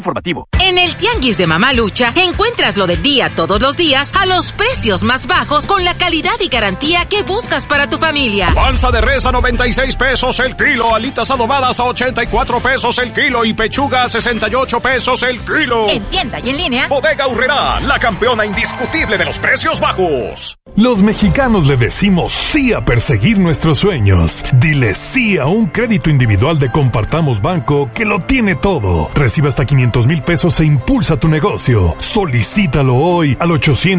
Informativo. En el Tianguis de Mamalucha encuentras lo del día todos los días a los precios más bajos con la calidad y garantía que buscas para tu familia. Panza de res a 96 pesos el kilo, alitas adobadas a 84 pesos el kilo y pechuga a 68 pesos el kilo. En tienda y en línea. Bodega Aurrerá, la campeona indiscutible de los precios bajos. Los mexicanos le decimos sí a perseguir nuestros sueños. Dile sí a un crédito individual de Compartamos Banco que lo tiene todo. Recibe hasta 500,000 pesos e impulsa tu negocio. Solicítalo hoy al 800